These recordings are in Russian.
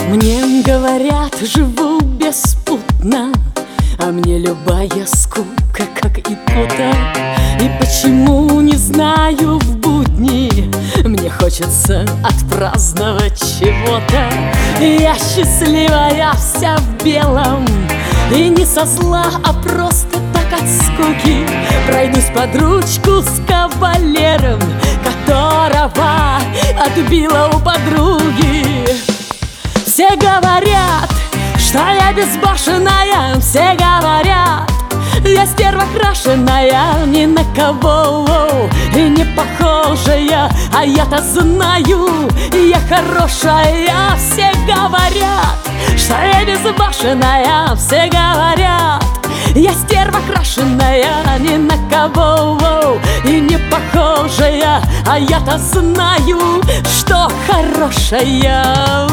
Мне говорят, живу беспутно, а мне любая скука, как икота. И почему, не знаю, в будни мне хочется отпраздновать чего-то. Я счастливая, вся в белом, и не со зла, а просто так от скуки. Пройдусь под ручку с кавалером, которого отбила у подруги. Все говорят, что я безбашенная, все говорят, я стерва крашеная, ни на кого и не похожая. А я-то знаю, я хорошая. Все говорят, что я безбашенная, все говорят, я стерва крашеная, ни на кого и не похожая. А я-то знаю, что хорошая.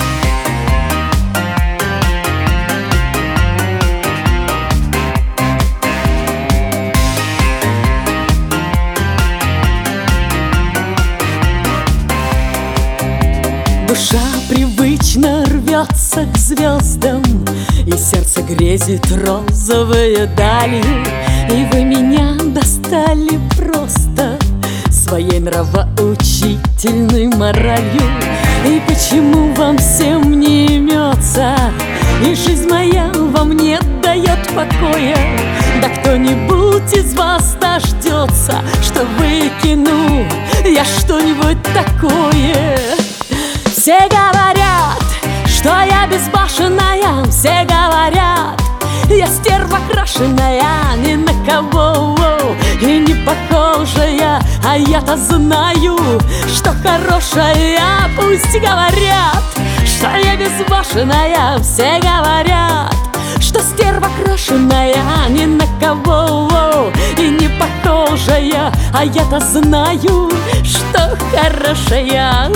Душа привычно рвется к звездам, и сердце грезит розовые дали. И вы меня достали просто своей нравоучительной моралью. И почему вам всем не имется, и жизнь моя вам не дает покоя? Да кто-нибудь из вас дождется, что выкину я что-нибудь такое? Все говорят, что я безбашенная, все говорят, я стерва крашеная, ни на кого и не похожая. А я-то знаю, что хорошая. Пусть говорят, что я безбашенная, все говорят, что стерва крашеная, ни на кого и не похожая. А я-то знаю, что хорошая.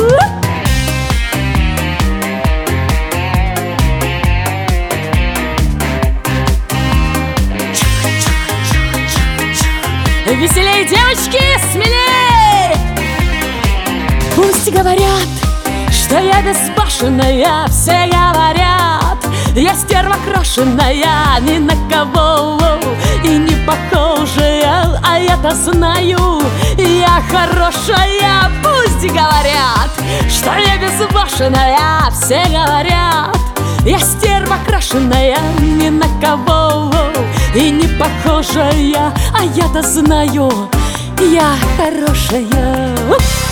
Веселей, девочки, смелей! Пусть говорят, что я безбашенная, все говорят, я стерва крашеная, ни на кого и не похожая. А я-то знаю, я хорошая. Пусть говорят, что я безбашенная, все говорят, я стерва крашеная, ни на кого и не похожая. А я-то знаю, я хорошая.